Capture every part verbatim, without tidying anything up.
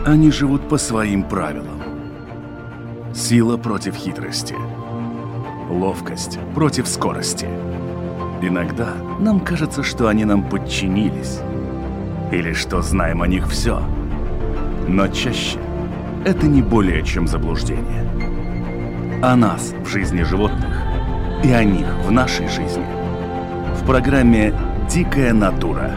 Они живут по своим правилам. Сила против хитрости. Ловкость против скорости. Иногда нам кажется, что они нам подчинились. Или что знаем о них все. Но чаще это не более чем заблуждение. О нас в жизни животных и о них в нашей жизни. В программе «Дикая натура».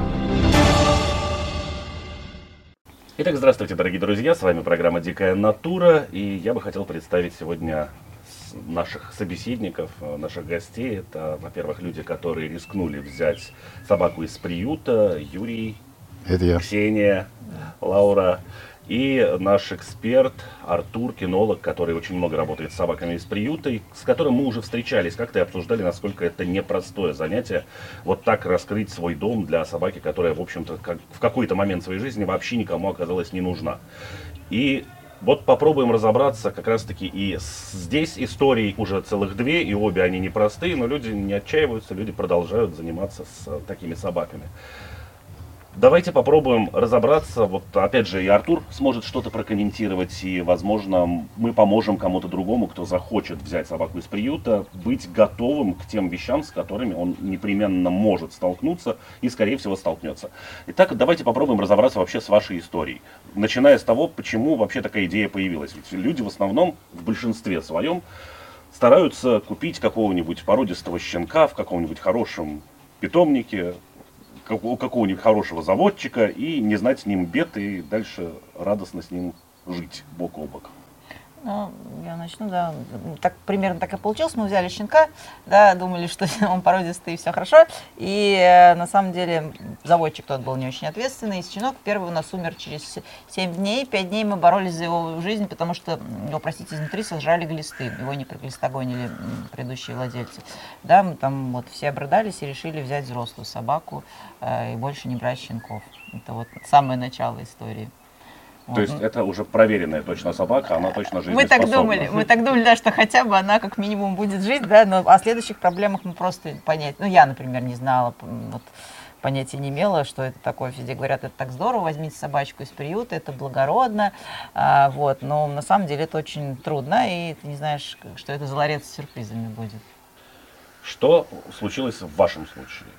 Итак, здравствуйте, дорогие друзья, с вами программа «Дикая натура», и я бы хотел представить сегодня наших собеседников, наших гостей. Это, во-первых, люди, которые рискнули взять собаку из приюта, Юрий, Это я. Ксения, Лаура, и наш эксперт Артур, кинолог, который очень много работает с собаками из приюта, и с которым мы уже встречались как-то и обсуждали, насколько это непростое занятие, вот так раскрыть свой дом для собаки, которая, в общем-то, как, в какой-то момент своей жизни вообще никому оказалась не нужна. И вот попробуем разобраться как раз-таки и здесь историй уже целых две, и обе они непростые, но люди не отчаиваются, люди продолжают заниматься с такими собаками. Давайте попробуем разобраться. Вот опять же и Артур сможет что-то прокомментировать, и, возможно, мы поможем кому-то другому, кто захочет взять собаку из приюта, быть готовым к тем вещам, с которыми он непременно может столкнуться и, скорее всего, столкнется. Итак, давайте попробуем разобраться вообще с вашей историей. Начиная с того, почему вообще такая идея появилась. Ведь люди в основном, в большинстве своем, стараются купить какого-нибудь породистого щенка в каком-нибудь хорошем питомнике, у какого-нибудь хорошего заводчика, и не знать с ним бед, и дальше радостно с ним жить бок о бок. Ну, я начну, да. Так, примерно так и получилось. Мы взяли щенка, да, думали, что он породистый, и все хорошо. И э, на самом деле заводчик тот был не очень ответственный. И щенок первый у нас умер через семь дней. пять дней мы боролись за его жизнь, потому что его, простите, изнутри сожрали глисты. Его не проглистогонили предыдущие владельцы. Да, мы там вот все обрыдались и решили взять взрослую собаку э, и больше не брать щенков. Это вот самое начало истории. То есть это уже проверенная точно собака, она точно жизнеспособна. Мы так думали, мы так думали, да, что хотя бы она как минимум будет жить, да, но о следующих проблемах мы просто понять, ну я, например, не знала, вот, понятия не имела, что это такое. Везде говорят, это так здорово, возьмите собачку из приюта, это благородно, а, вот, но на самом деле это очень трудно, и ты не знаешь, что это за ларец с сюрпризами будет. Что случилось в вашем случае?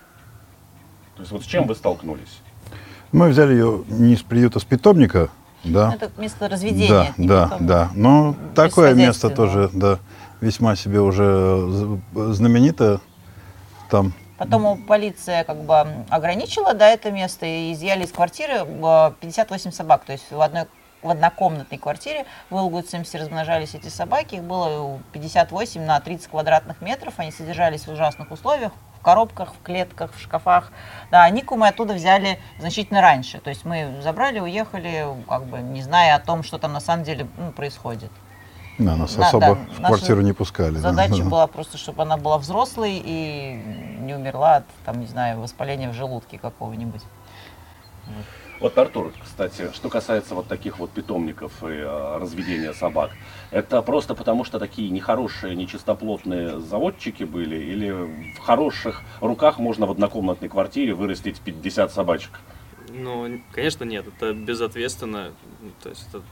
То есть вот с чем вы столкнулись? Мы взяли ее не из приюта, а с питомника. Да. Это место разведения. Да, да, питомника. да. Но такое место тоже, да, весьма себе уже знаменито там. Потом полиция как бы ограничила, да, это место и изъяли из квартиры пятьдесят восемь собак. То есть в одной в однокомнатной квартире в Илгуцимсе размножались эти собаки. Их было пятьдесят восемь на тридцать квадратных метров. Они содержались в ужасных условиях. В коробках, в клетках, в шкафах. Да, Нику мы оттуда взяли значительно раньше. То есть мы забрали, уехали, как бы не зная о том, что там на самом деле ну, происходит. Да, нас да, особо да, в квартиру не пускали. Задача да. была просто, чтобы она была взрослой и не умерла от, там, не знаю, воспаления в желудке какого-нибудь. Вот. Вот, Артур, кстати, что касается вот таких вот питомников и а, разведения собак, это просто потому, что такие нехорошие, нечистоплотные заводчики были, или в хороших руках можно в однокомнатной квартире вырастить пятьдесят собачек? Ну, конечно, нет, это безответственно, то есть это,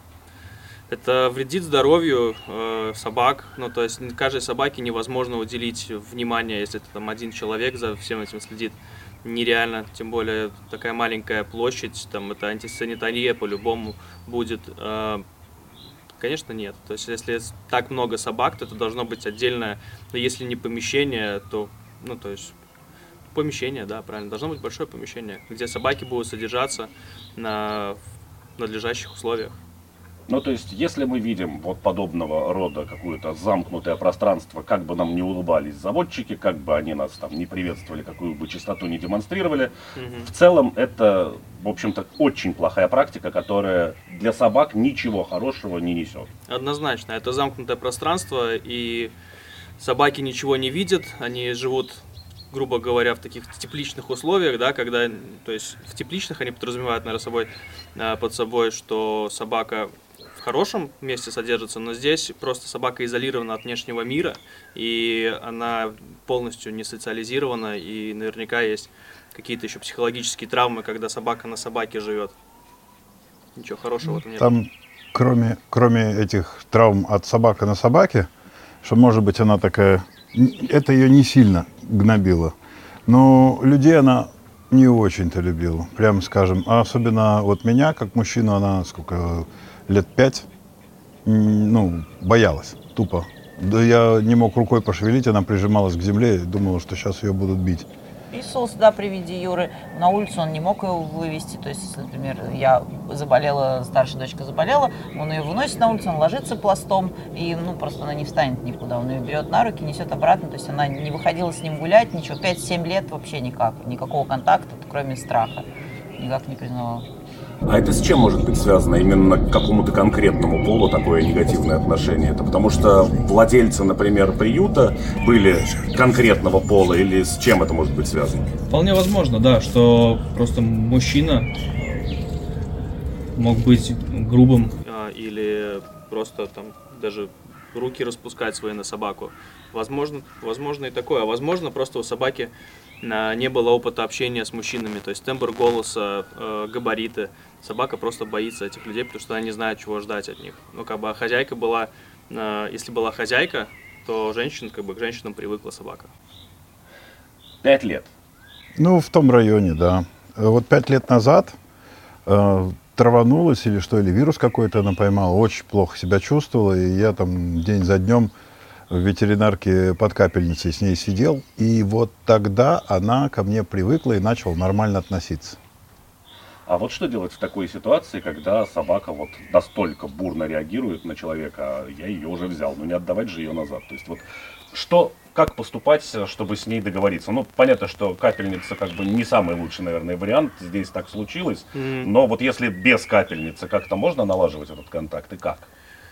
это вредит здоровью э, собак, ну, то есть каждой собаке невозможно уделить внимание, если это там один человек за всем этим следит. Нереально, тем более такая маленькая площадь, там это антисанитария по-любому будет. Конечно, нет. То есть, если так много собак, то это должно быть отдельное, но если не помещение, то, ну, то есть, помещение, да, правильно, должно быть большое помещение, где собаки будут содержаться на надлежащих условиях. Ну, то есть, если мы видим вот подобного рода какое-то замкнутое пространство, как бы нам не улыбались заводчики, как бы они нас там не приветствовали, какую бы чистоту не демонстрировали, mm-hmm. в целом это, в общем-то, очень плохая практика, которая для собак ничего хорошего не несет. Однозначно, это замкнутое пространство, и собаки ничего не видят, они живут, грубо говоря, в таких тепличных условиях, да, когда, то есть в тепличных они подразумевают, наверное, собой, под собой, что собака в хорошем месте содержится, но здесь просто собака изолирована от внешнего мира, и она полностью не социализирована, и наверняка есть какие-то еще психологические травмы, когда собака на собаке живет. ничего хорошего в этом нет. Там, кроме, кроме этих травм от собака на собаке, что, может быть, она такая, это ее не сильно гнобило, но людей она не очень-то любила, прямо скажем. А особенно вот меня, как мужчину, она сколько, лет пять, ну, боялась, тупо. Да я не мог рукой пошевелить, она прижималась к земле и думала, что сейчас ее будут бить. Писался, да, при виде Юры. На улицу он не мог ее вывести. То есть, если, например, я заболела, старшая дочка заболела, он ее выносит на улицу, он ложится пластом, и, ну, просто она не встанет никуда. Он ее берет на руки, несет обратно. То есть, она не выходила с ним гулять, ничего. пять-семь лет вообще никак. Никакого контакта, кроме страха. Никак не признавала. А это с чем может быть связано именно к какому-то конкретному полу такое негативное отношение? Это потому что владельцы, например, приюта были конкретного пола, или с чем это может быть связано? Вполне возможно, да, что просто мужчина мог быть грубым или просто там даже руки распускать свои на собаку. Возможно, возможно и такое. А возможно, просто у собаки не было опыта общения с мужчинами, то есть тембр голоса, э, габариты. Собака просто боится этих людей, потому что она не знает, чего ждать от них. Ну, как бы, а хозяйка была, э, если была хозяйка, то женщина, как бы, к женщинам привыкла собака. Пять лет. Ну, в том районе, да. Вот пять лет назад э, траванулась или что, или вирус какой-то она поймала, очень плохо себя чувствовала, и я там день за днем в ветеринарке под капельницей с ней сидел, и вот тогда она ко мне привыкла и начала нормально относиться. А вот что делать в такой ситуации, когда собака вот настолько бурно реагирует на человека, а я ее уже взял, но не отдавать же ее назад. То есть вот что, как поступать, чтобы с ней договориться? Ну, понятно, что капельница как бы не самый лучший, наверное, вариант, здесь так случилось, mm. но вот если без капельницы как-то можно налаживать этот контакт и как?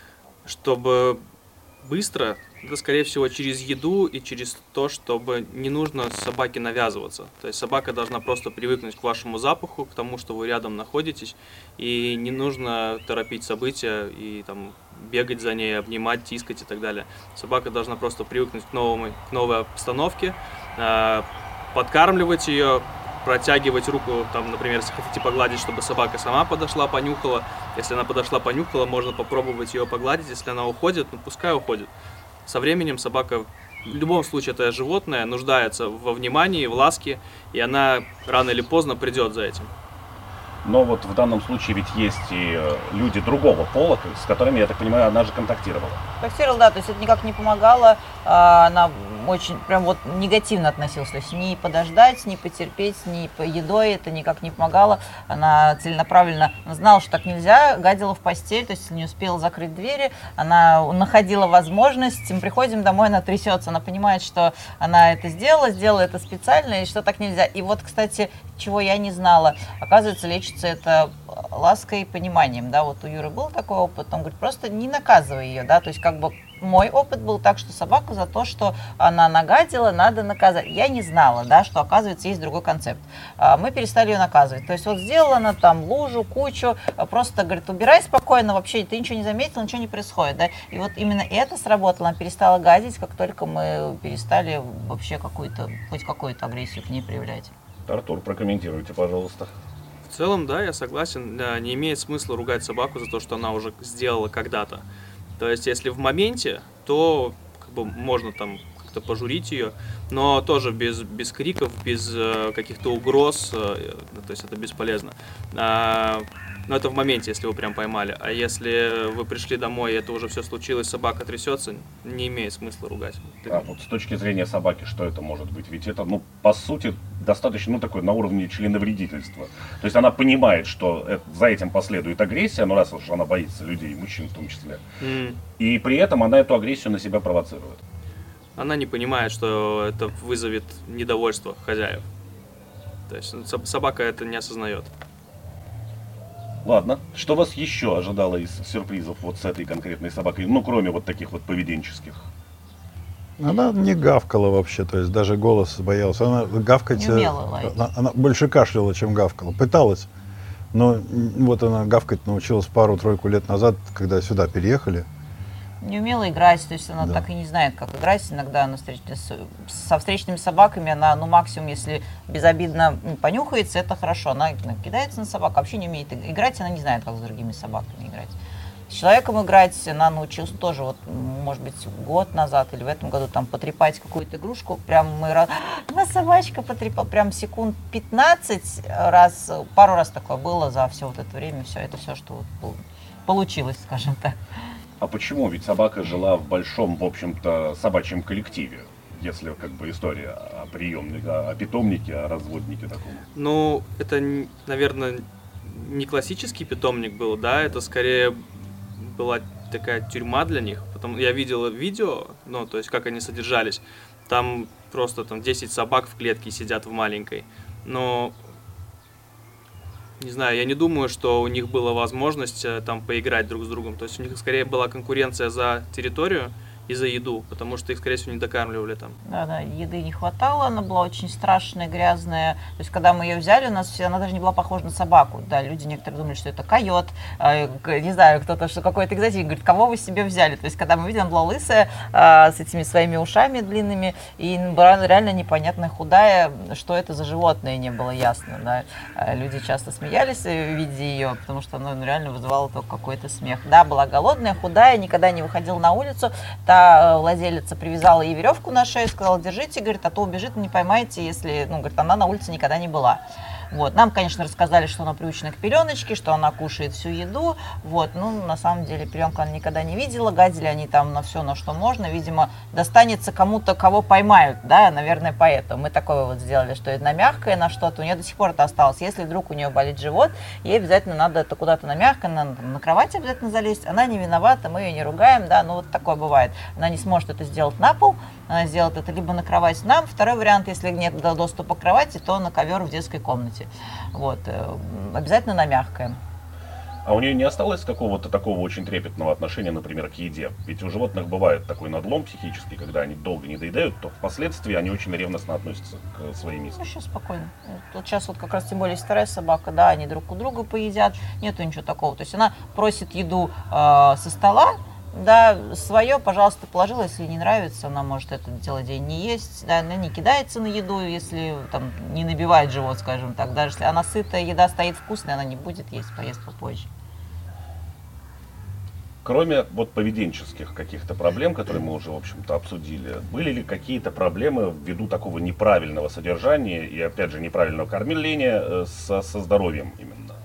Чтобы быстро, это, скорее всего, через еду и через то, чтобы не нужно собаке навязываться. То есть собака должна просто привыкнуть к вашему запаху, к тому, что вы рядом находитесь, и не нужно торопить события и там бегать за ней, обнимать, тискать и так далее. Собака должна просто привыкнуть к, новому, к новой обстановке, э, подкармливать ее, протягивать руку, там, например, если хотите погладить, чтобы собака сама подошла, понюхала. Если она подошла, понюхала, можно попробовать ее погладить. Если она уходит, ну пускай уходит. Со временем собака, в любом случае это животное, нуждается во внимании, в ласке, и она рано или поздно придет за этим. Но вот в данном случае ведь есть и люди другого пола, с которыми, я так понимаю, она же контактировала. Контактировала, да, то есть это никак не помогало, она очень прям вот негативно относилась, то есть ни подождать, ни потерпеть, ни по едой это никак не помогало, она целенаправленно знала, что так нельзя, гадила в постель, то есть не успела закрыть двери, она находила возможность, мы приходим домой, она трясется, она понимает, что она это сделала, сделала это специально, и что так нельзя. И вот, кстати, чего я не знала, оказывается, лечится это лаской и пониманием, да, вот у Юры был такой опыт, он говорит, просто не наказывай ее, да, то есть как бы мой опыт был так, что собаку за то, что она нагадила, надо наказать. Я не знала, да, что, оказывается, есть другой концепт. Мы перестали ее наказывать. То есть вот сделала она там лужу, кучу, просто, говорит, убирай спокойно, вообще ты ничего не заметил, ничего не происходит, да. И вот именно это сработало, она перестала гадить, как только мы перестали вообще какую-то, хоть какую-то агрессию к ней проявлять. Артур, прокомментируйте, пожалуйста. В целом, да, я согласен, да, не имеет смысла ругать собаку за то, что она уже сделала когда-то. То есть, если в моменте, то как бы можно там как-то пожурить ее, но тоже без, без криков, без э, каких-то угроз, э, то есть это бесполезно. А, но это в моменте, если вы прям поймали. А если вы пришли домой, и это уже все случилось, собака трясется, не имеет смысла ругать. А вот с точки зрения собаки, что это может быть? Ведь это, ну, по сути, достаточно, ну, такое на уровне членовредительства. То есть она понимает, что это, за этим последует агрессия, ну, раз уж она боится людей, мужчин в том числе. Mm. И при этом она эту агрессию на себя провоцирует. Она не понимает, что это вызовет недовольство хозяев. То есть собака это не осознает. Ладно. Что вас еще ожидало из сюрпризов вот с этой конкретной собакой? Ну, кроме вот таких вот поведенческих. Она не гавкала вообще, то есть даже голос боялась. Она гавкать... Не умела лаять. Она, она больше кашляла, чем гавкала. Пыталась, но вот она гавкать научилась пару-тройку лет назад, когда сюда переехали. Не умела играть, то есть она Да. так и не знает, как играть. Иногда она встреч... с- со встречными собаками, она, ну, максимум, если безобидно м, понюхается, это хорошо. Она ну, кидается на собаку, вообще не умеет иг- играть, она не знает, как с другими собаками играть. С человеком играть она научилась тоже, вот, м, может быть, год назад или в этом году, там, потрепать какую-то игрушку, прям мы раз, на собачка потрепал, прям секунд пятнадцать раз, пару раз такое было за все вот это время, все, это все, что вот пол- получилось, скажем так. А почему? Ведь собака жила в большом, в общем-то, собачьем коллективе. Если как бы история о приемнике, о питомнике, о разводнике таком. Ну, это, н- наверное, не классический питомник был, да, это скорее была такая тюрьма для них. Потом я видел видео, ну, то есть как они содержались. Там просто там десять собак в клетке сидят в маленькой. Но, не знаю, я не думаю, что у них была возможность э, там поиграть друг с другом. То есть у них скорее была конкуренция за территорию и за еду, потому что их, скорее всего, не докармливали там. Да, да, еды не хватало, она была очень страшная, грязная. То есть, когда мы ее взяли, у нас все, она даже не была похожа на собаку. Да, люди некоторые думали, что это койот, э, к- не знаю, кто-то, что какой-то экзотик. Говорит, кого вы себе взяли? То есть, когда мы видели, она была лысая, э, с этими своими ушами длинными, и была реально непонятная, худая, что это за животное, не было ясно. Да. Э, Люди часто смеялись, э, видя ее, потому что она ну, реально вызывала только какой-то смех. Да, была голодная, худая, никогда не выходила на улицу. Та э, владелица привязала ей веревку на шею, сказала, держите, говорит, а то убежит, не поймаете, если, ну, говорит, она на улице никогда не была. Вот. Нам, конечно, рассказали, что она приучена к пеленочке, что она кушает всю еду. Вот. Ну, на самом деле, пеленку она никогда не видела. Гадили они там на все, на что можно. Видимо, достанется кому-то, кого поймают, да, наверное, поэтому. Мы такое вот сделали, что это на мягкое, на что-то. У нее до сих пор это осталось. Если вдруг у нее болит живот, ей обязательно надо это куда-то на мягкое, на, на кровать обязательно залезть. Она не виновата, мы ее не ругаем, да, ну вот такое бывает. Она не сможет это сделать на пол, она сделает это либо на кровать нам. Второй вариант, если нет до- доступа к кровати, то на ковер в детской комнате. Вот. э, Обязательно на мягкое. А у нее не осталось какого-то такого очень трепетного отношения, например, к еде? Ведь у животных бывает такой надлом психический, когда они долго не доедают, то впоследствии они очень ревностно относятся к своей миске. Ну, сейчас спокойно. Вот сейчас вот как раз тем более есть вторая собака, да, они друг у друга поедят, нету ничего такого. То есть она просит еду э, со стола, да, свое, пожалуйста, положила, если не нравится, она может это целый день не есть, да, она не кидается на еду, если там не набивает живот, скажем так, даже если она сытая, еда стоит вкусная, она не будет есть, поест попозже. Кроме вот поведенческих каких-то проблем, которые мы уже, в общем-то, обсудили, были ли какие-то проблемы ввиду такого неправильного содержания и, опять же, неправильного кормления э, со, со здоровьем именно?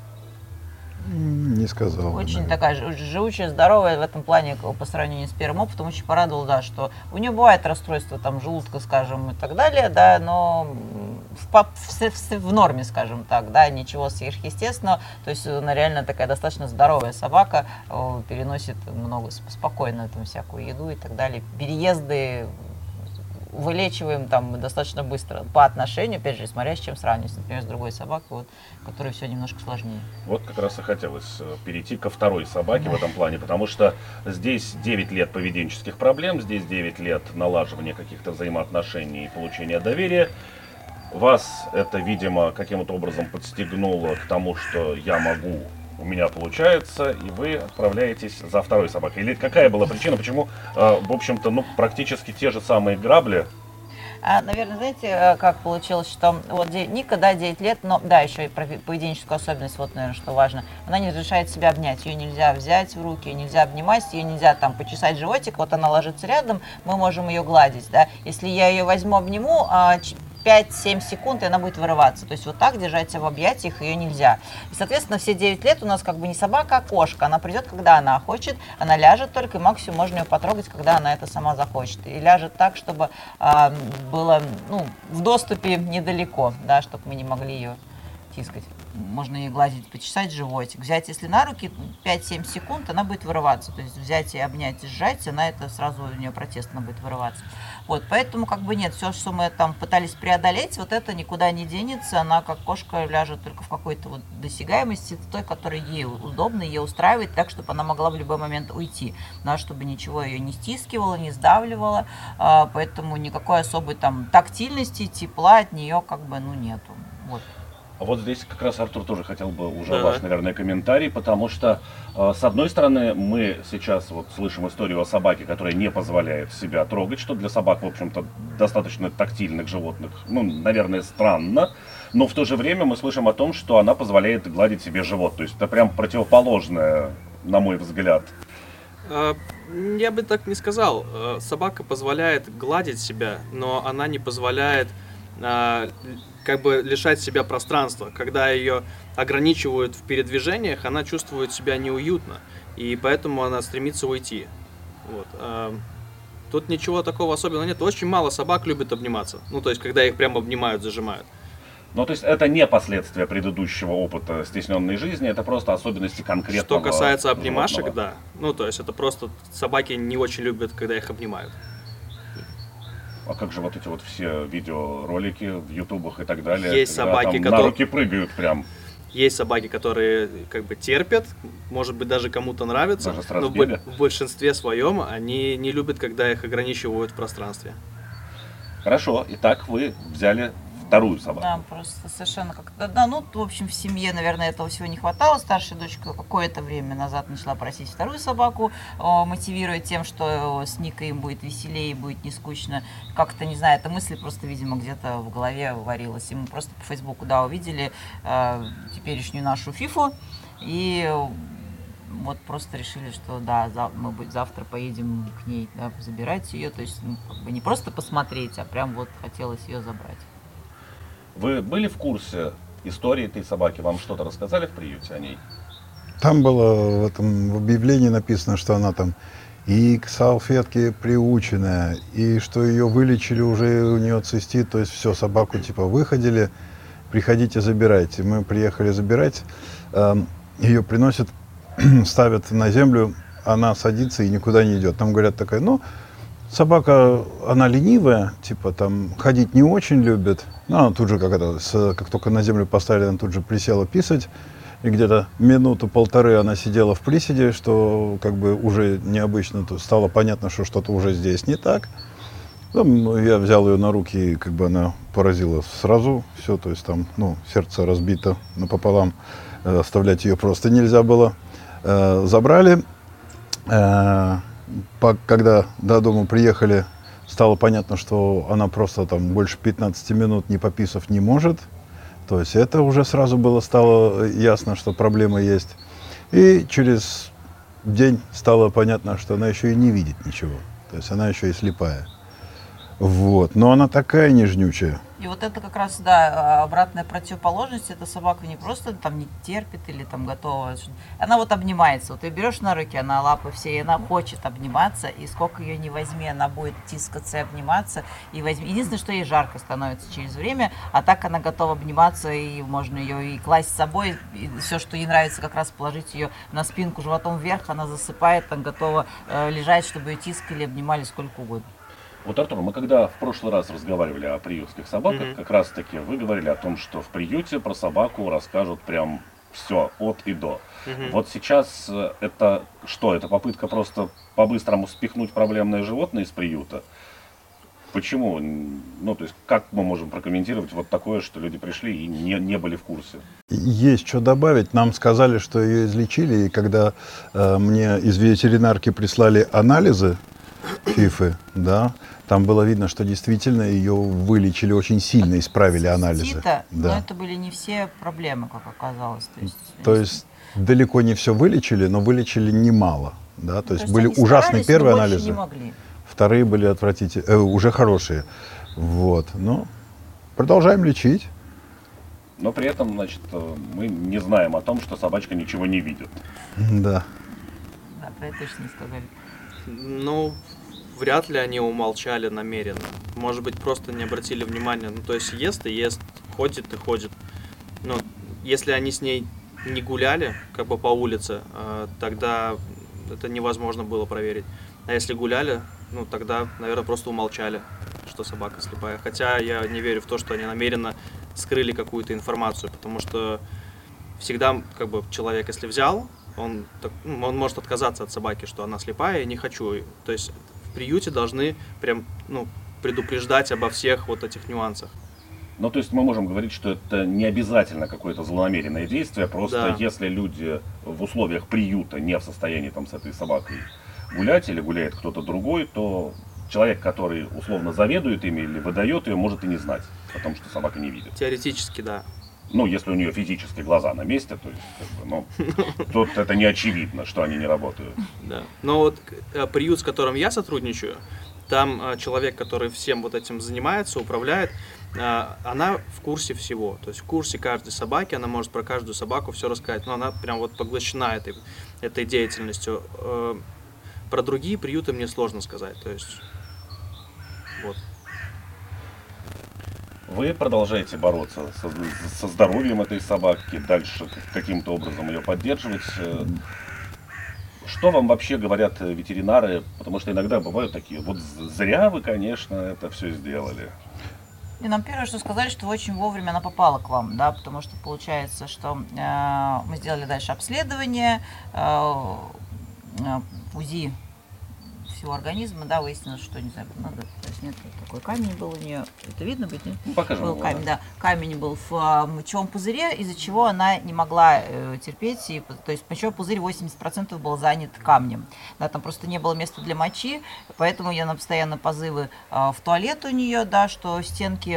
М, Не сказал. бы, Очень наверное. такая жи- живучая, здоровая в этом плане к- по сравнению с первым опытом. Очень порадовал, да, что у нее бывает расстройство там желудка, скажем, и так далее, да, но м, в, по- в с- в с- в норме, скажем так, да, ничего сверхъестественного. То есть она реально такая достаточно здоровая собака, э, переносит много сп- спокойно там всякую еду и так далее. Переезды вылечиваем там достаточно быстро по отношению, опять же, смотря с чем сравнивать, например, с другой собакой, вот, которой все немножко сложнее. Вот как раз и хотелось э, перейти ко второй собаке в этом плане, потому что здесь девять лет поведенческих проблем, здесь девять лет налаживания каких-то взаимоотношений и получения доверия. Вас это, видимо, каким-то образом подстегнуло к тому, что я могу, у меня получается, и вы отправляетесь за второй собакой. Или какая была причина, почему, э, в общем-то, ну, практически те же самые грабли? А, наверное, знаете, э, как получилось, что вот де- Ника, да, девять лет, но, да, еще и про пе- поведенческую особенность, вот, наверное, что важно, она не разрешает себя обнять, ее нельзя взять в руки, ее нельзя обнимать, ее нельзя там почесать животик, вот она ложится рядом, мы можем ее гладить, да, если я ее возьму, обниму, а, ч- пять-семь секунд, и она будет вырываться. То есть вот так держать себя в объятиях ее нельзя. И, соответственно, все девять лет у нас как бы не собака, а кошка. Она придет, когда она хочет, она ляжет только, и максимум можно ее потрогать, когда она это сама захочет. И ляжет так, чтобы а, было ну, в доступе недалеко, да, чтобы мы не могли ее тискать. Можно ее гладить, почесать животик. Взять, если на руки, пять-семь секунд, она будет вырываться. То есть взять и обнять, и сжать, она это сразу у нее протестно будет вырываться. Вот, поэтому как бы нет, все, что мы там пытались преодолеть, вот это никуда не денется. Она как кошка ляжет только в какой-то вот досягаемости, той, которая ей удобно, ее устраивает, так, чтобы она могла в любой момент уйти, да, чтобы ничего ее не стискивало, не сдавливало. А, поэтому никакой особой там тактильности, тепла от нее как бы ну нету. Вот. А вот здесь как раз Артур тоже хотел бы уже Да. ваш, наверное, комментарий, потому что, э, с одной стороны, мы сейчас вот слышим историю о собаке, которая не позволяет себя трогать, что для собак, в общем-то, достаточно тактильных животных, ну, наверное, странно, но в то же время мы слышим о том, что она позволяет гладить себе живот, то есть это прям противоположное, на мой взгляд. А, Я бы так не сказал. Э, Собака позволяет гладить себя, но она не позволяет а, л- как бы лишать себя пространства. Когда ее ограничивают в передвижениях, она чувствует себя неуютно, и поэтому она стремится уйти. Вот. а, Тут ничего такого особенного нет. Очень мало собак любят обниматься. Ну, то есть, когда их прям обнимают, зажимают. Ну, то есть это не последствия предыдущего опыта стесненной жизни, это просто особенности конкретного Что касается обнимашек, животного. да. Ну, то есть, это просто собаки не очень любят, когда их обнимают. А как же вот эти вот все видеоролики в ютубах и так далее, Есть когда собаки, там на которые- руки прыгают прям. Есть собаки, которые как бы терпят, может быть, даже кому-то нравится, Даже с но в, разбега? бо- в большинстве своем они не любят, когда их ограничивают в пространстве. Хорошо, итак, вы взяли вторую собаку. Да, просто совершенно как да, ну, в общем, в семье, наверное, этого всего не хватало. Старшая дочка какое-то время назад начала просить вторую собаку, о, мотивируя тем, что с Никой им будет веселее, будет не скучно. Как-то, не знаю, эта мысль просто, видимо, где-то в голове варилась. И мы просто по Фейсбуку, да, увидели э, теперешнюю нашу Фифу. И вот просто решили, что да, за- мы бы- завтра поедем к ней, да, забирать ее. То есть, ну, как бы не просто посмотреть, а прям вот хотелось ее забрать. Вы были в курсе истории этой собаки? Вам что-то рассказали в приюте о ней? Там было в этом в объявлении написано, что она там и к салфетке приученная, и что ее вылечили уже, у нее цистит, то есть все, собаку типа выходили, приходите забирайте. Мы приехали забирать, эм, ее приносят, ставят на землю, она садится и никуда не идет. Там говорят такая, ну, собака, она ленивая, типа там ходить не очень любит. Ну, она тут же, как, это, с- как только на землю поставили, она тут же присела писать. И где-то минуту-полторы она сидела в приседе, что как бы уже необычно, то стало понятно, что что-то уже здесь не так. Потом я взял ее на руки, и как бы она поразила сразу все, то есть там, ну, сердце разбито напополам, э, оставлять ее просто нельзя было. Э, забрали. Э, по- когда до дома приехали, стало понятно, что она просто там больше пятнадцати минут не пописав не может. То есть это уже сразу было стало ясно, что проблема есть. И через день стало понятно, что она еще и не видит ничего. То есть она еще и слепая. Вот. Но она такая нежнючая. И вот это как раз, да, обратная противоположность. Эта собака не просто там не терпит или там готова. Она вот обнимается. Вот ты берешь на руки, она лапы все, и она хочет обниматься. И сколько ее не возьми, она будет тискаться и обниматься. И возьми. Единственное, что ей жарко становится через время, а так она готова обниматься, и можно ее и класть с собой. И все, что ей нравится, как раз положить ее на спинку животом вверх, она засыпает, там готова э, лежать, чтобы ее тискали, обнимали сколько угодно. Вот, Артур, мы когда в прошлый раз разговаривали о приютских собаках, Мгм. как раз таки вы говорили о том, что в приюте про собаку расскажут прям все от и до. Мгм. Вот сейчас э, это что? Это попытка просто по-быстрому спихнуть проблемное животное из приюта? Почему? Н- Ну, то есть, как мы можем прокомментировать вот такое, что люди пришли и не, не были в курсе? Есть что добавить. Нам сказали, что ее излечили, и когда э, мне из ветеринарки прислали анализы Фифы, да, там было видно, что действительно ее вылечили очень сильно, исправили анализы. Цистита, но Да. это были не все проблемы, как оказалось. То есть, То есть далеко не все вылечили, но вылечили немало. Да? То то есть есть были они ужасные старались, первые но больше анализы, не могли. вторые были отвратительные, э, уже хорошие. Вот. Ну, продолжаем лечить. Но при этом, значит, э, мы не знаем о том, что собачка ничего не видит. Да. Да, про это точно не сказали. Ну, вряд ли они умолчали намеренно. Может быть, просто не обратили внимания. Ну, то есть ест и ест, ходит и ходит. Ну, если они с ней не гуляли, как бы по улице, э, тогда это невозможно было проверить. А если гуляли, ну, тогда, наверное, просто умолчали, что собака слепая. Хотя я не верю в то, что они намеренно скрыли какую-то информацию, потому что всегда, как бы, человек, если взял, он, так- ну, он может отказаться от собаки, что она слепая, и не хочу. То есть в приюте должны прям, ну, предупреждать обо всех вот этих нюансах. Ну, то есть мы можем говорить, что это не обязательно какое-то злонамеренное действие, просто Да. если люди в условиях приюта не в состоянии там с этой собакой гулять или гуляет кто-то другой, то человек, который условно заведует ими или выдает ее, может и не знать, потому что собака не видит. Теоретически, да. Ну, если у нее физически глаза на месте, то есть, как бы, ну, тут это не очевидно, что они не работают. Да. Но вот э, приют, с которым я сотрудничаю, там э, человек, который всем вот этим занимается, управляет, э, она в курсе всего. То есть в курсе каждой собаки, она может про каждую собаку все рассказать. Но она прям вот поглощена этой, этой деятельностью. Э, про другие приюты мне сложно сказать. То есть, вот. Вы продолжаете бороться со, со здоровьем этой собаки, дальше каким-то образом ее поддерживать. Что вам вообще говорят ветеринары? Потому что иногда бывают такие, вот зря вы, конечно, это все сделали. И нам первое, что сказали, что очень вовремя она попала к вам, да, потому что получается, что э, мы сделали дальше обследование, э, э, УЗИ всего организма, да, выяснилось, что, не знаю, надо, то есть нет, такой камень был у нее, это видно будет, нет? Ну, покажем Был его, камень, да. да, камень был в э, мочевом пузыре, из-за чего она не могла э, терпеть, и, то есть мочевой пузырь восемьдесят процентов был занят камнем, да, там просто не было места для мочи, поэтому я на постоянно позывы э, в туалет у нее, да, что стенки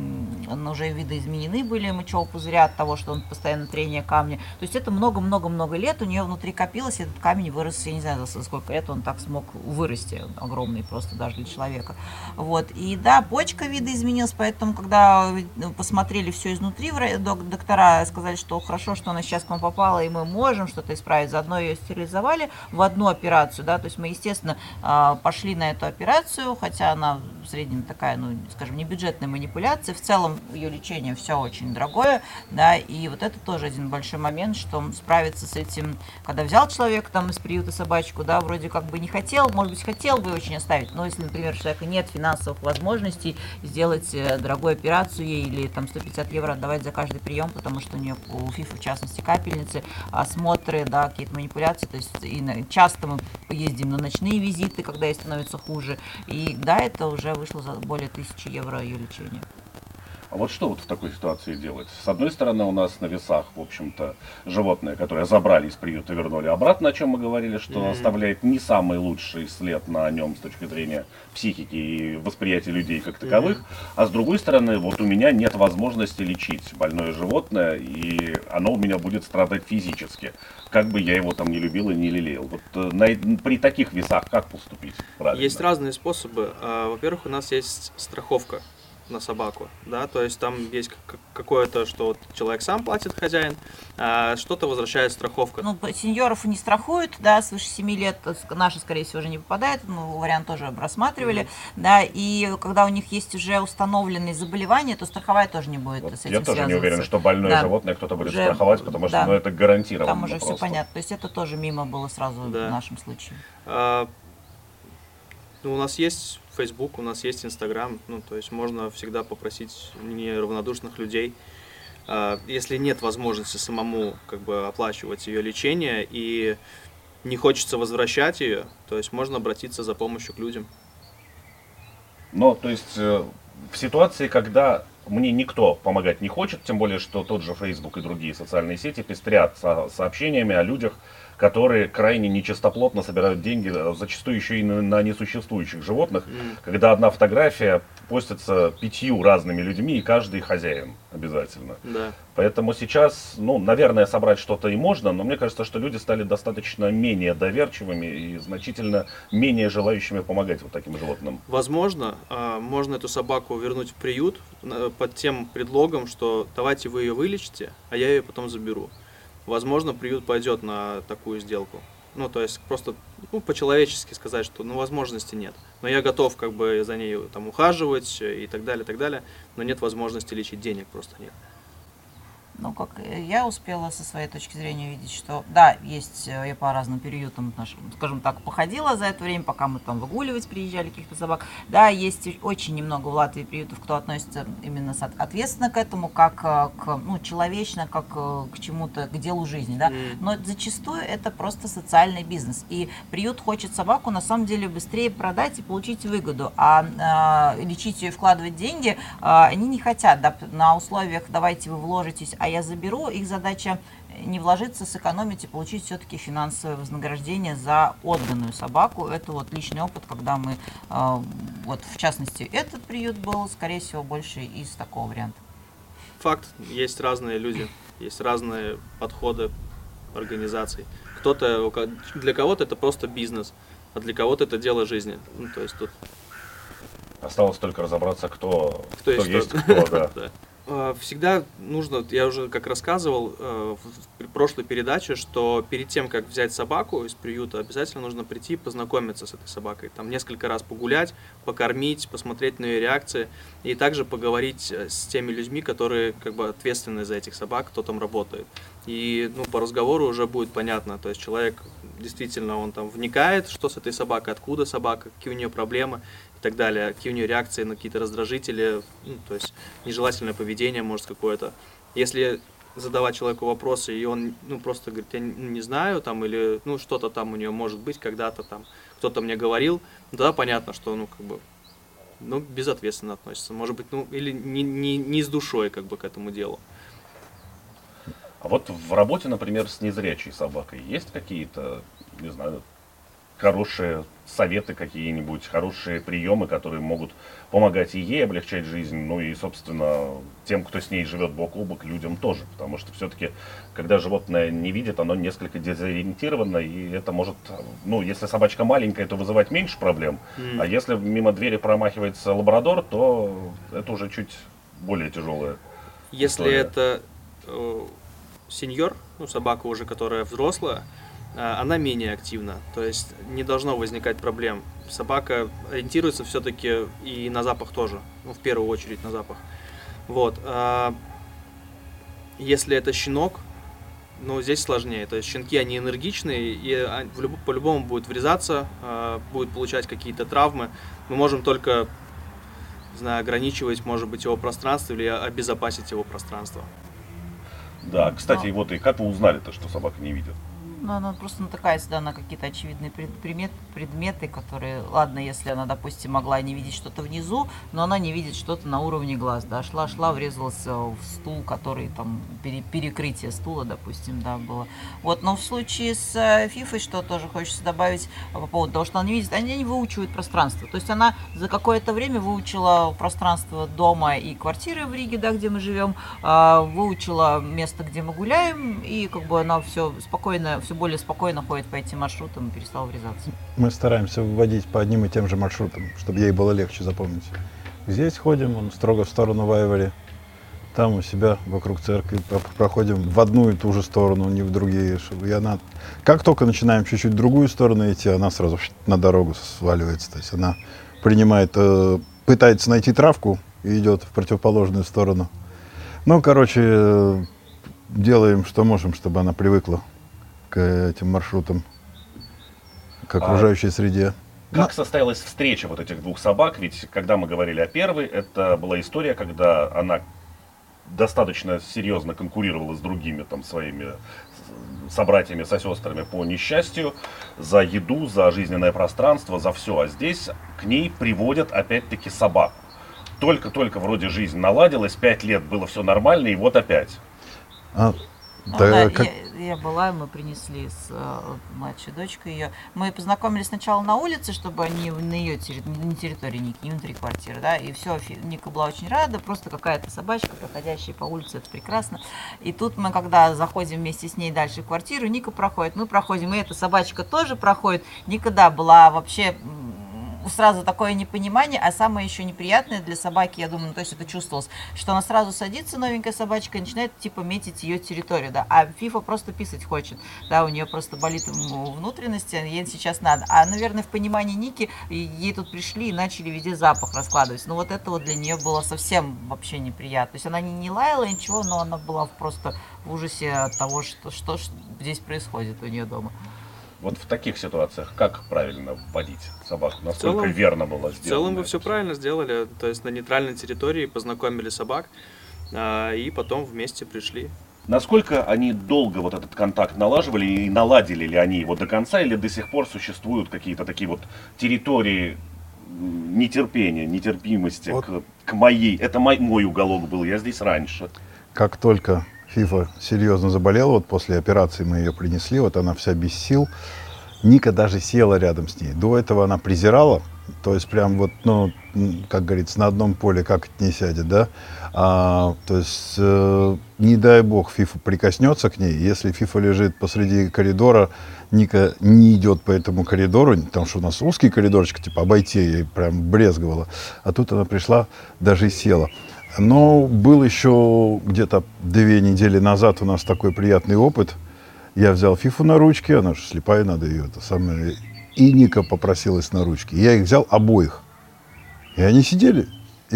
м, уже видоизменены были мочевого пузыря от того, что он постоянно трение камня, то есть это много-много-много лет у нее внутри копилось, и этот камень вырос, я не знаю, за сколько лет он так смог вырасти, огромный просто даже для человека. Вот. И да, почка видоизменилась, поэтому, когда посмотрели все изнутри, доктора сказали, что хорошо, что она сейчас к нам попала, и мы можем что-то исправить. Заодно ее стерилизовали в одну операцию, да, то есть мы, естественно, пошли на эту операцию, хотя она в среднем такая, ну, скажем, не бюджетная манипуляция, в целом ее лечение все очень дорогое, да, и вот это тоже один большой момент, что справиться с этим, когда взял человек там из приюта собачку, да, вроде как бы не хотел, может быть, хотел бы очень оставить, но если, например, у человека нет финансовых возможностей сделать дорогую операцию ей или там сто пятьдесят евро отдавать за каждый прием, потому что у нее у ФИФа, в частности, капельницы, осмотры, да, какие-то манипуляции, то есть и часто мы ездим на ночные визиты, когда ей становится хуже, и да, это уже вышло за более тысячи евро ее лечения. А вот что вот в такой ситуации делать? С одной стороны, у нас на весах, в общем-то, животное, которое забрали из приюта, вернули обратно, о чем мы говорили, что mm-hmm. оставляет не самый лучший след на нем с точки зрения психики и восприятия людей как таковых. Mm-hmm. А с другой стороны, вот у меня нет возможности лечить больное животное, и оно у меня будет страдать физически. Как бы я его там не любил и не лелеял. Вот на, при таких весах как поступить правильно? Есть разные способы. Во-первых, у нас есть страховка на собаку, да, то есть там есть какое-то, что вот человек сам платит, хозяин, а что-то возвращает страховка. Ну, сеньоров не страхуют, да, свыше семи лет, наши, скорее всего, уже не попадает, ну, вариант тоже рассматривали, mm-hmm. да, и когда у них есть уже установленные заболевания, то страховая тоже не будет вот с этим я тоже связываться. не уверен, что больное да. животное кто-то будет уже, страховать, потому что, да. ну, это гарантированно. Там уже просто. все понятно, то есть это тоже мимо было сразу да. в нашем случае. А, ну, у нас есть Facebook, у нас есть Instagram, ну, то есть можно всегда попросить неравнодушных людей, э, если нет возможности самому как бы оплачивать ее лечение и не хочется возвращать ее, то есть можно обратиться за помощью к людям. Но, то есть, э, в ситуации, когда мне никто помогать не хочет, тем более, что тот же Facebook и другие социальные сети пестрят со сообщениями о людях, которые крайне нечистоплотно собирают деньги, зачастую еще и на, на несуществующих животных, mm. когда одна фотография постится пятью разными людьми, и каждый хозяин обязательно. Да. Поэтому сейчас, ну, наверное, собрать что-то и можно, но мне кажется, что люди стали достаточно менее доверчивыми и значительно менее желающими помогать вот таким животным. Возможно, можно эту собаку вернуть в приют под тем предлогом, что давайте вы ее вылечите, а я ее потом заберу. Возможно, приют пойдет на такую сделку. Ну, то есть просто ну, по-человечески сказать, что ну, возможности нет. Но я готов как бы за ней там ухаживать и так далее, и так далее. Но нет возможности лечить, денег просто нет. Ну, как я успела со своей точки зрения увидеть, что да, есть, я по разным периодам, скажем так, походила за это время, пока мы там выгуливать приезжали каких-то собак. Да, есть очень немного в Латвии приютов, кто относится именно ответственно к этому, как к, ну, человечно, как к чему-то, к делу жизни, да. Но зачастую это просто социальный бизнес. И приют хочет собаку на самом деле быстрее продать и получить выгоду, а, а лечить ее и вкладывать деньги а, они не хотят, да, на условиях давайте вы вложитесь, а я заберу. Их задача не вложиться, сэкономить и получить все-таки финансовое вознаграждение за отданную собаку. Это вот личный опыт, когда мы, э, вот в частности, этот приют был, скорее всего, больше из такого варианта. Факт, есть разные люди, есть разные подходы организаций. Кто-то, для кого-то это просто бизнес, а для кого-то это дело жизни. Ну, то есть тут осталось только разобраться, кто, кто, кто есть, есть кто. кто, да. Да. Всегда нужно, я уже как рассказывал в прошлой передаче, что перед тем, как взять собаку из приюта, обязательно нужно прийти и познакомиться с этой собакой. Там несколько раз погулять, покормить, посмотреть на ее реакции и также поговорить с теми людьми, которые как бы ответственны за этих собак, кто там работает. И ну, по разговору уже будет понятно, то есть человек действительно, он там вникает, что с этой собакой, откуда собака, какие у нее проблемы и так далее, какие у нее реакции на какие-то раздражители, ну, то есть нежелательное поведение, может, какое-то. Если задавать человеку вопросы, и он ну, просто говорит, я не знаю, там, или ну, что-то там у нее может быть, когда-то там кто-то мне говорил, да, понятно, что, ну, как бы, ну, безответственно относится, может быть, ну, или не, не, не с душой, как бы, к этому делу. А вот в работе, например, с незрячей собакой есть какие-то, не знаю, хорошие советы какие-нибудь, хорошие приемы, которые могут помогать и ей облегчать жизнь, ну и, собственно, тем, кто с ней живет бок о бок, людям тоже. Потому что все-таки, когда животное не видит, оно несколько дезориентировано, и это может, ну, если собачка маленькая, то вызывать меньше проблем, mm. а если мимо двери промахивается лабрадор, то это уже чуть более тяжелая Если история. это э, сеньор, ну, собака уже, которая взрослая, она менее активна, то есть не должно возникать проблем. Собака ориентируется все-таки и на запах тоже, ну, в первую очередь на запах. Вот. Если это щенок, ну, здесь сложнее. То есть щенки, они энергичные, и по-любому будет врезаться, будет получать какие-то травмы. Мы можем только, не знаю, ограничивать, может быть, его пространство или обезопасить его пространство. Да, кстати, вот и как вы узнали-то, что собака не видит? Ну, она просто натыкается, да, на какие-то очевидные предмет, предметы, которые, ладно, если она, допустим, могла не видеть что-то внизу, но она не видит что-то на уровне глаз, да, шла-шла, врезалась в стул, который там, пере, перекрытие стула, допустим, да, было. Вот, но в случае с Фифой, что тоже хочется добавить по поводу того, что она не видит, они не выучивают пространство, то есть она за какое-то время выучила пространство дома и квартиры в Риге, да, где мы живем, выучила место, где мы гуляем, и как бы она все спокойно, все более спокойно ходит по этим маршрутам и перестала врезаться. Мы стараемся выводить по одним и тем же маршрутам, чтобы ей было легче запомнить. Здесь ходим, он строго в сторону Вайвари, там у себя вокруг церкви проходим в одну и ту же сторону, не в другие. Чтобы... И она... Как только начинаем чуть-чуть в другую сторону идти, она сразу на дорогу сваливается. То есть она принимает, э, пытается найти травку и идет в противоположную сторону. Ну, короче, делаем, что можем, чтобы она привыкла к этим маршрутам, к окружающей а среде. Как состоялась встреча вот этих двух собак? Ведь когда мы говорили о первой, это была история, когда она достаточно серьезно конкурировала с другими там своими собратьями, сестрами по несчастью, за еду, за жизненное пространство, за все. А здесь к ней приводят опять-таки собаку. Только-только вроде жизнь наладилась, пять лет было все нормально, и вот опять. А, Ну, да, да, как... я, я была, мы принесли с э, младшей дочкой ее. Мы познакомились сначала на улице, чтобы они на ее территории, не территории Ники, не внутри квартиры, да, и все, Ника была очень рада, просто какая-то собачка, проходящая по улице, это прекрасно. И тут мы, когда заходим вместе с ней дальше в квартиру, Ника проходит, мы проходим, и эта собачка тоже проходит. Ника, да, была вообще сразу такое непонимание, а самое еще неприятное для собаки, я думаю, ну, то есть это чувствовалось, что она сразу садится, новенькая собачка, и начинает типа метить ее территорию, да, а Фифа просто писать хочет, да, у нее просто болит внутренности, ей сейчас надо. А, наверное, в понимании Ники, ей тут пришли и начали везде запах раскладывать, ну вот это вот для нее было совсем вообще неприятно, то есть она не, не лаяла ничего, но она была просто в ужасе от того, что, что, что здесь происходит у нее дома. Вот в таких ситуациях как правильно вводить собаку? Насколько целом, верно было сделано? В целом вы все правильно сделали. То есть на нейтральной территории познакомили собак, а, и потом вместе пришли. Насколько они долго вот этот контакт налаживали и наладили ли они его до конца, или до сих пор существуют какие-то такие вот территории нетерпения, нетерпимости вот. к, к моей? Это мой, мой уголок был, я здесь раньше. Как только Фифа серьезно заболела, вот после операции мы ее принесли, вот она вся без сил. Ника даже села рядом с ней. До этого она презирала, то есть прям вот, ну, как говорится, на одном поле как это не сядет, да? А, то есть, э, не дай бог, Фифа прикоснется к ней. Если Фифа лежит посреди коридора, Ника не идет по этому коридору, потому что у нас узкий коридорчик, типа обойти, ей прям брезговала. А тут она пришла, даже и села. Но был еще где-то две недели назад у нас такой приятный опыт. Я взял Фифу на ручки, она же слепая, надо ее это самое. И Ника попросилась на ручки. Я их взял обоих. И они сидели.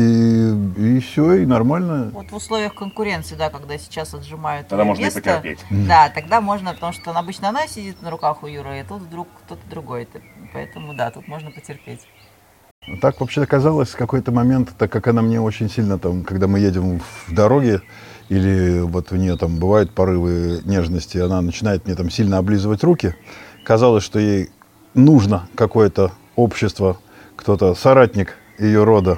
И, и все, и нормально. Вот в условиях конкуренции, да, когда сейчас отжимают тогда можно место, и потерпеть. Да, тогда можно, потому что обычно она сидит на руках у Юры, и тут вдруг кто-то другой. Поэтому да, тут можно потерпеть. Так вообще оказалось в какой-то момент, так как она мне очень сильно там, когда мы едем в дороге, или вот у нее там бывают порывы нежности, она начинает мне там сильно облизывать руки, казалось, что ей нужно какое-то общество, кто-то, соратник ее рода.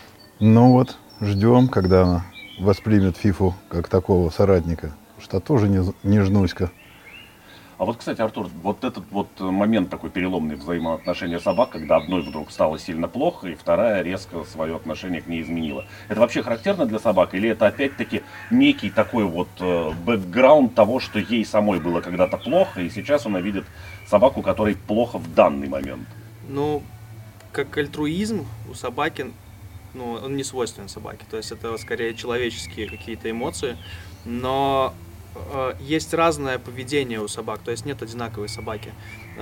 Ну вот, ждем, когда она воспримет Фифу как такого соратника, что тоже не, нежнуська. А вот, кстати, Артур, вот этот вот момент такой переломный взаимоотношения собак, когда одной вдруг стало сильно плохо, и вторая резко свое отношение к ней изменила. Это вообще характерно для собак, или это опять-таки некий такой вот бэкграунд того, что ей самой было когда-то плохо, и сейчас она видит собаку, которой плохо в данный момент? Ну, как альтруизм у собаки, ну, он не свойственен собаке, то есть это скорее человеческие какие-то эмоции, но есть разное поведение у собак, то есть нет одинаковой собаки.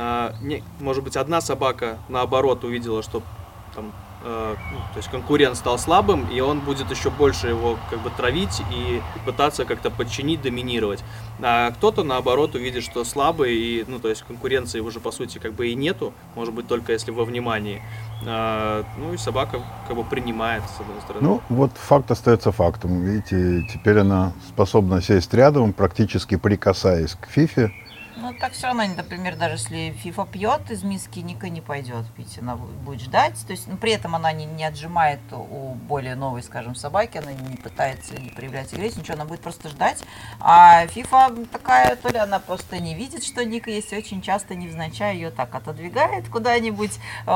Может быть, одна собака, наоборот, увидела, что там, ну, то есть конкурент стал слабым, и он будет еще больше его как бы травить и пытаться как-то подчинить, доминировать. А кто-то, наоборот, увидит, что слабый, и, ну, то есть конкуренции уже, по сути, как бы и нету, может быть, только если во внимании. А, ну, и собака как бы принимает, с одной стороны. Ну, вот факт остается фактом. Видите, теперь она способна сесть рядом, практически прикасаясь к Фифе. Ну, так все равно, например, даже если Фифа пьет из миски, Ника не пойдет пить, она будет ждать. То есть, ну, при этом она не, не отжимает у более новой, скажем, собаки, она не пытается не проявлять агрессию, ничего, она будет просто ждать. А Фифа такая, то ли она просто не видит, что Ника есть, очень часто невзначай ее так отодвигает куда-нибудь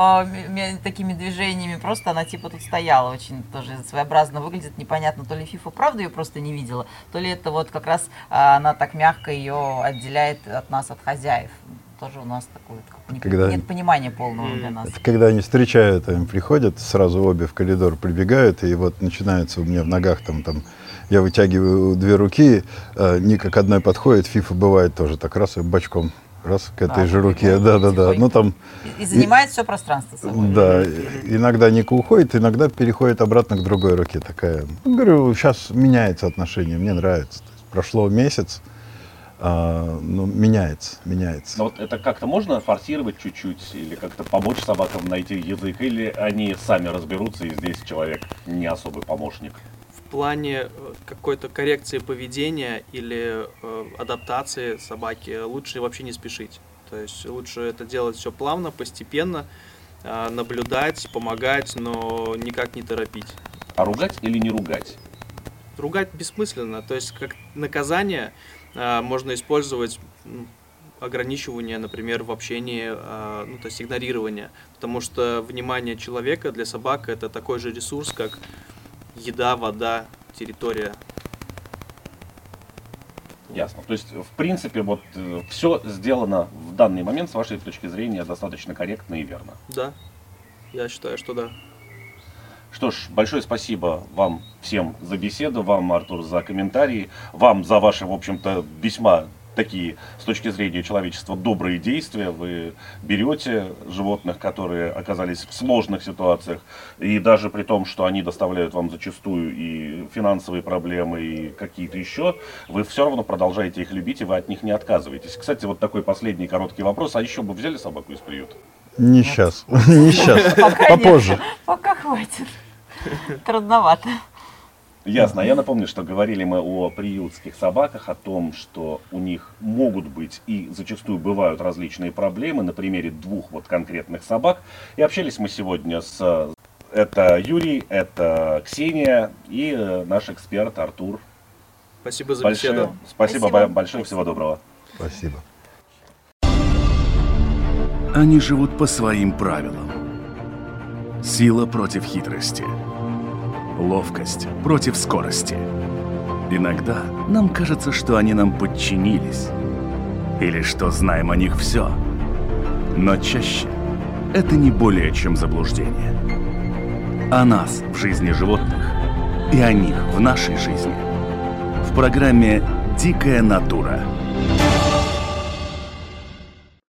э, такими движениями, просто она типа тут стояла, очень тоже своеобразно выглядит, непонятно, то ли Фифа правда ее просто не видела, то ли это вот как раз э, она так мягко ее отделяет от нас, от хозяев. Тоже у нас такое не, когда, нет понимания полного для нас. Это когда они встречают, им приходят, сразу обе в коридор прибегают, и вот начинается у меня в ногах там, там я вытягиваю две руки, э, Ника к одной подходит, Фифа бывает тоже так раз и бочком, раз к этой а, же руке, да-да-да. Ну, там, и, и занимает и, все пространство собой. Да, иногда Ника уходит, иногда переходит обратно к другой руке такая. Ну, говорю, сейчас меняется отношение, мне нравится. То есть, прошло месяц, А, ну, меняется, меняется. Но вот это как-то можно форсировать чуть-чуть или как-то помочь собакам найти язык, или они сами разберутся, и здесь человек не особый помощник? В плане какой-то коррекции поведения или э, адаптации собаки лучше вообще не спешить. То есть лучше это делать все плавно, постепенно, э, наблюдать, помогать, но никак не торопить. А ругать или не ругать? Ругать бессмысленно. То есть как наказание можно использовать ограничивание, например, в общении, ну, то есть игнорирование, потому что внимание человека для собак это такой же ресурс, как еда, вода, территория. Ясно. То есть, в принципе, вот все сделано в данный момент, с вашей точки зрения, достаточно корректно и верно. Да. Я считаю, что да. Что ж, большое спасибо вам всем за беседу, вам, Артур, за комментарии, вам за ваши, в общем-то, весьма такие, с точки зрения человечества, добрые действия. Вы берете животных, которые оказались в сложных ситуациях, и даже при том, что они доставляют вам зачастую и финансовые проблемы, и какие-то еще, вы все равно продолжаете их любить, и вы от них не отказываетесь. Кстати, вот такой последний короткий вопрос. А еще бы взяли собаку из приюта? Не сейчас, не сейчас, попозже. Пока хватит. Трудновато. Ясно. Я напомню, что говорили мы о приютских собаках, о том, что у них могут быть и зачастую бывают различные проблемы на примере двух вот конкретных собак. И общались мы сегодня с... Это Юрий, это Ксения и наш эксперт Артур. Спасибо за большое, беседу. Спасибо, Спасибо. большое, всего доброго. Спасибо. Они живут по своим правилам. Сила против хитрости. Ловкость против скорости. Иногда нам кажется, что они нам подчинились. Или что знаем о них все. Но чаще это не более чем заблуждение. О нас в жизни животных и о них в нашей жизни. В программе «Дикая натура».